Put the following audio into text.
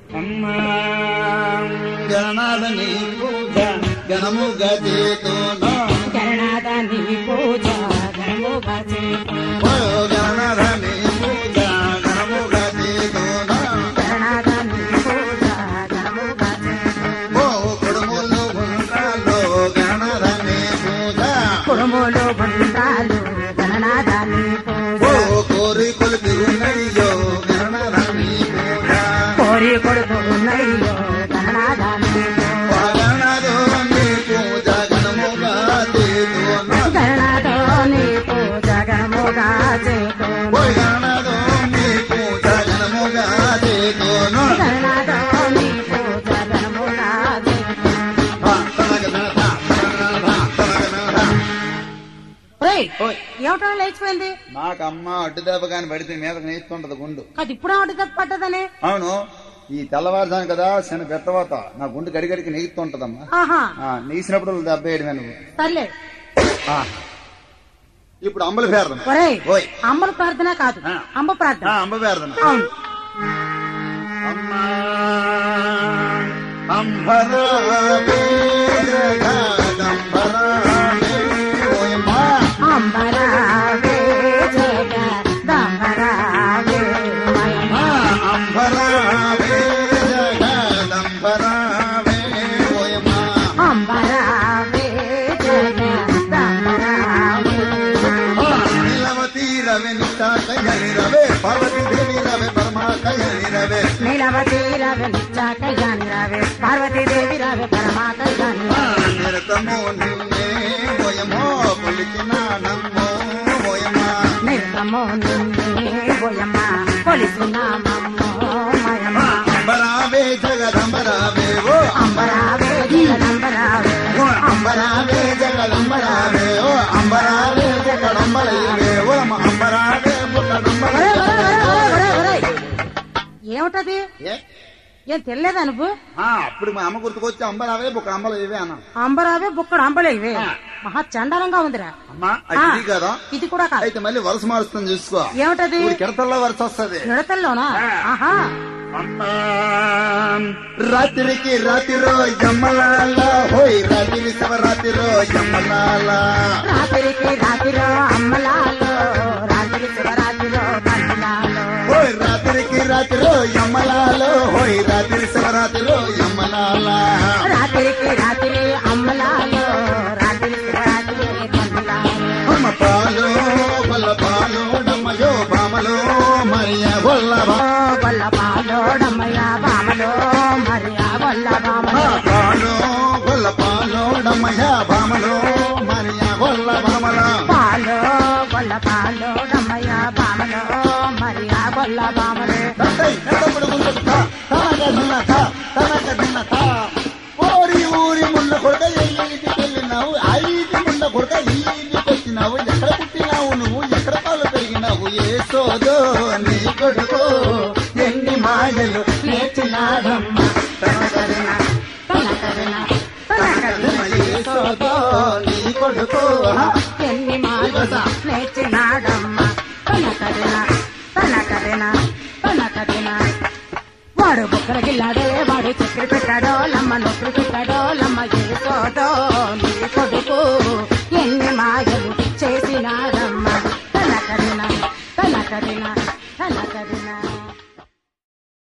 అమ్మా గణనాథ నీ పూజ గణముగా చేతును గణనాథ నీ పూజ గణముగా చేతును గణనాథ నీ పూజ గణముగా చేతును గణనాథ నీ పూజ గణముగా చేతును కుడుములు గుండ్రాలు గణనాథ నీ పూజ కుడుములు గుండ్రాలు గణనాథ నీ పూజ కోరికలు తిరునయ్యో గణనాథ నీ పూజ కోరి కొడుకున్నయ్యో గణనాథ నీ పూజ గణనాథో నీ పూజ గణముగా చేతును గణనాథో నీ పూజ గణముగా చేతును గణనాథో నీ పూజ గణముగా చేతును గణనాథో నీ పూజ గణముగా చేతును ఏమిటో లేచిపోయింది నాకు అమ్మ అడ్డు దెబ్బ కాని పడితే మీద నేస్తుంటది గుండు అది ఇప్పుడు ఒకటి దెబ్బ పట్టదని అవును ఈ తెల్లవారుజాను కదా చిన్న పెట్టవాత నా గుండు గడిగడికి నెగుతుంటదమ్మా ఆహా నీసినప్పుడు దెబ్బ వేయడమే నువ్వు సర్లే ఇప్పుడు అంబల ప్రార్థన ఒరేయ్ ఓయ్ అమ్మల ప్రార్థన కాదు అంబ ప్రార్థన అంబ ప్రార్థన అవును అమ్మా అంబరావే జగదంబరావే ఓయమ్మా అంబరావే జగదంబరావే ఓయమ్మా అంబరావే జగదంబరావే ఓయమ్మా అంబరావే జగదంబరావే నీలవతి రవే నిష్ఠాకయని రవే పార్వతీ దేవి రవే పరమాకయని రవే నీలవతి రవే నిష్ఠాకయని రవే పార్వతీ దేవి రవే పరమాకయని నిరతమో నిన్నే ఓయమో కొలిచిన నమ్మో ఓయమా నిరతమో నిన్నే ఓయమ్మా కొలిసినామమ్మో మయమ్మా అంబరావే జగదంబరావే ఓ అంబరావే జగదంబరావే ఓ అంబరావే జగదంబరావే ఓ అంబరావే జగదంబరవే ఓ అంబరావే ఏమిటది ఏ ఏం తెలియదా నువ్వు అప్పుడు మా అమ్మ గుర్తుకొచ్చి అంబరావే బుక్క అంబలు ఇవే అన్నా అంబరావే బుక్కడు అంబలే ఇవే మహా చండాలంగా ఉందిరా అమ్మా అది కదా ఇది కూడా కాదు అయితే మళ్ళీ వరుస మారుస్తాను చూసుకో ఏమిటది కిడతల్లో వరుస వస్తుంది విడతల్లోనా ఆహా రాత్రికి రాత్రిరో జమ్మలాల హోయ్ రాత్రి శివరాత్రిరో జమ్మలాల రాత్రికి రాత్రిలో అమ్మలాలో రాత్రి శివరాత్రిలో కల్లాలో హోయ్ రాత్రికి రాత్రిరో జమ్మలాలో హోయ్ రాత్రి శివరాత్రిలో జమ్మలాల రాత్రికి రాత్రి అమ్మలాలో రాత్రి శివరాత్రి కల్లాలో అమ్మ పాలు వల్ల పాలు డమ్మయో బామలో మరియ వల్లభ గొల్ల పాలోడమ్మయ్య బామలో మరియా గొల్ల బామలో పాలు వల్ల పాలు డమ్మయ్య బామలో మరియ వల్ల బామల పాలో గొల్ల పాలోడమ్మయ్య బామలో మరియా గొల్ల బామలో ఊరి ఊరి ముళ్ళ కొడక ఇంటికి వెళ్ళినావు ఐదు ముళ్ళ కొడక ఈ ఇంటికి వచ్చినావు ఎక్కడ పుట్టినావు నువ్వు ఎక్కడ పాలు పెరిగినావు ఏ సోదో నీ కొడుకు ఎన్ని మాయలు నేర్చినాడమ్మ ఏ సోదో నీ కొడుకు ఎన్ని మాటలు నేర్చినాడమ్మ తనకదిన వాడు బుక్కలు గిల్లాడే వాడు చక్కెర పెట్టాడో లమ్మ నొప్పులు పెట్టాడో లమ్మ ఏసోదో నీ కొడుకు ఎన్ని మాయలు చేసినాడమ్మ తనకదిన